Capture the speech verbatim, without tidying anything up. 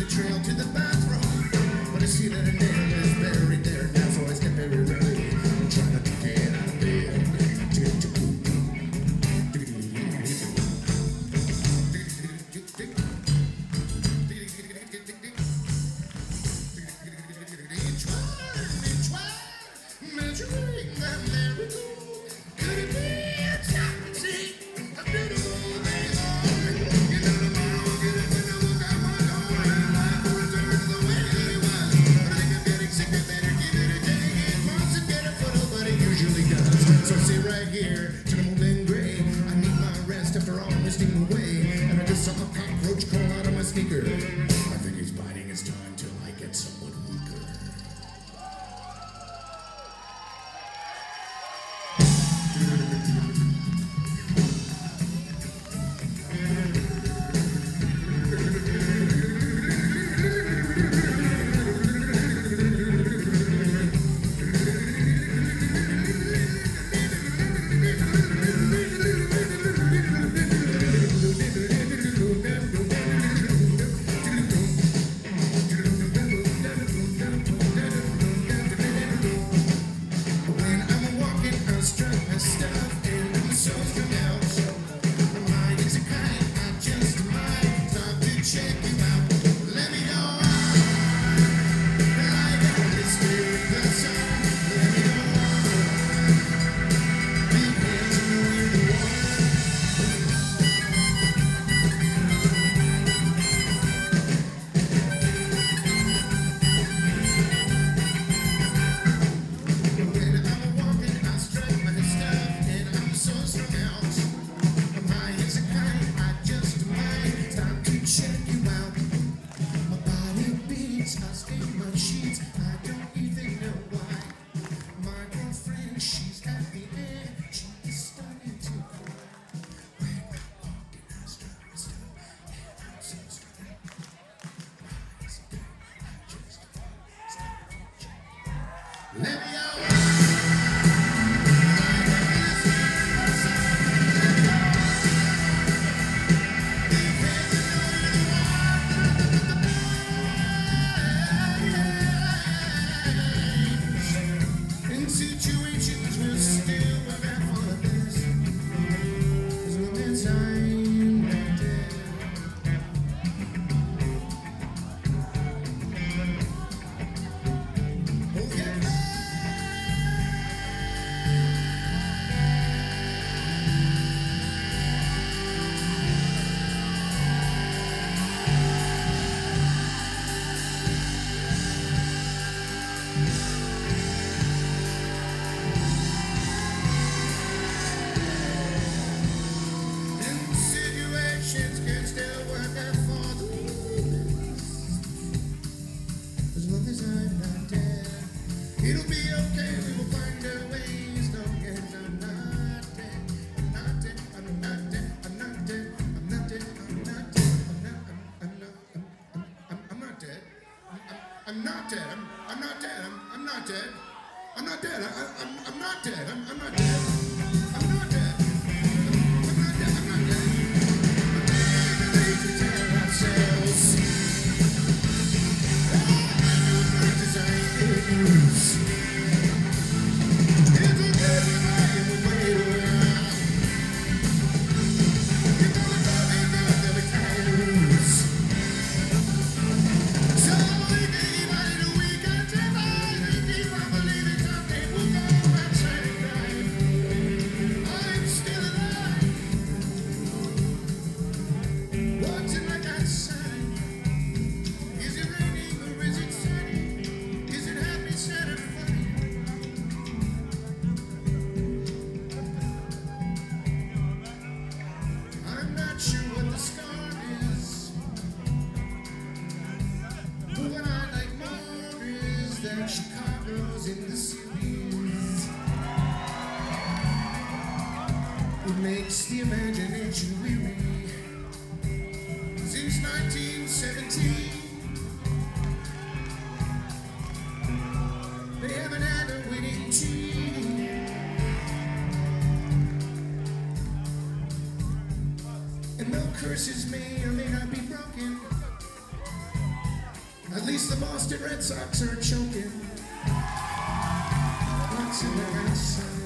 trail to the bathroom. But I see that a nail is buried there now, so I step very ready. I'm trying to get out of bed. So sit right here till I'm old and gray. I need my rest after all misting away. And I just saw a cockroach crawl out of my sneaker. I think he's biding his time till I get somewhat weaker. It'll be okay, we will find our ways. No, yes, I'm not dead. I'm not dead. I'm not dead. I'm not dead. I'm not dead. I'm not dead. I'm not. I'm, I'm not. I'm, I'm, I'm not dead. I'm, I'm, I'm not dead. I'm, I'm not dead. I'm, I'm not dead. I'm not dead. I, I, I'm, I'm not dead. I'm, I'm not dead. I'm not dead. I'm, I'm not dead. I'm not dead. I'm ready to tell ourselves. Chicago's in the series. It makes the imagination weary. Since nineteen seventeen, they haven't had a winning team. And though curses may or may not be broken, At least the Boston Red Sox are choking. Lots of